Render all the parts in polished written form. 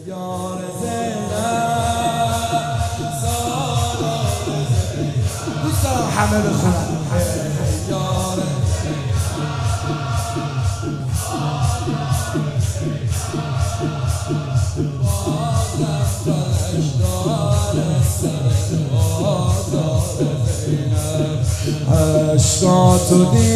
یار زینب دوست دارم همه بخونن یار عشقاتو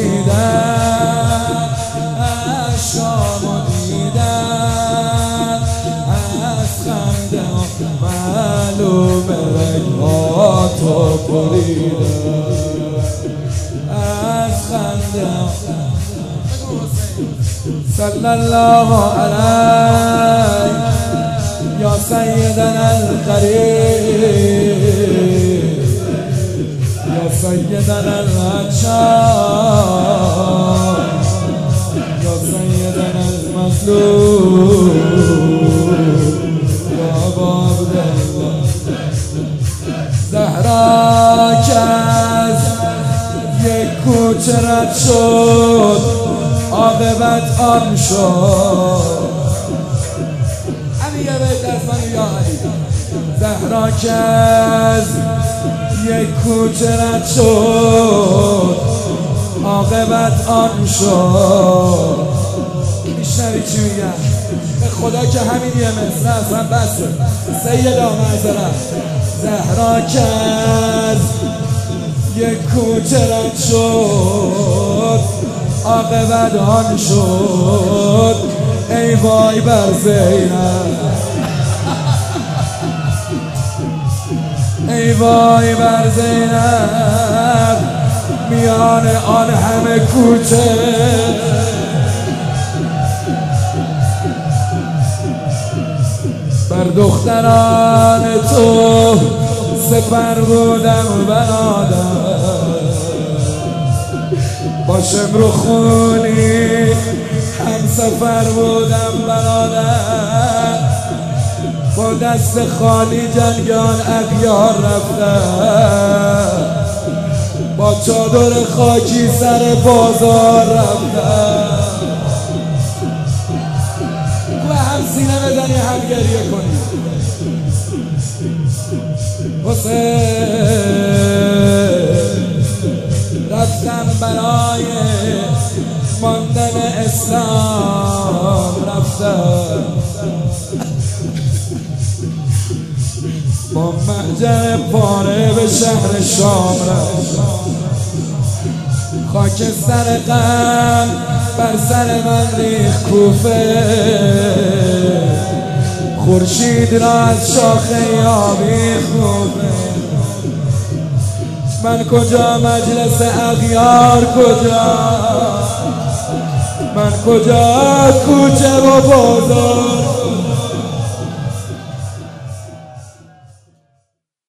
دیدن عشقامو دیدن از خنده معلومه رگاتو بریدن از خنده صلی الله علیه یا سیدنا القریب یا سیدنا العطشان یا سیدنا المظلوم یا باب دلم زهرا که از یک کوچه رد شد عاقبت آن شد همین یه بیت از من یا علی زهرا که از یک کوچه رد شد عاقبت آن شد میشنوی چی میگم؟ به خدا که همین یه مصر اصلا بسه سیدا معذرت زهرا که از یک کوچه رد شد عاقبت آن شد ای وای بر زینب ای وای بر زینب میان آن همه کوچه بر دختران تو سپر بودم بنادم با شمر و خونی هم سفر بودم برادر با دست خالی جنگان اغیار رفتم با چادر خاکی سر بازار رفتم و هم سینه بزنی هم گریه کنی حسین رفتم برای ماندن اسلام رفتم با محجر پاره به شهر شام رفتم خاکستر غم بر سر من ریخت کوفه خورشید را از شاخه آویخت کوفه من کجا مجلس اغیار کجا من کجا کوچه و بازار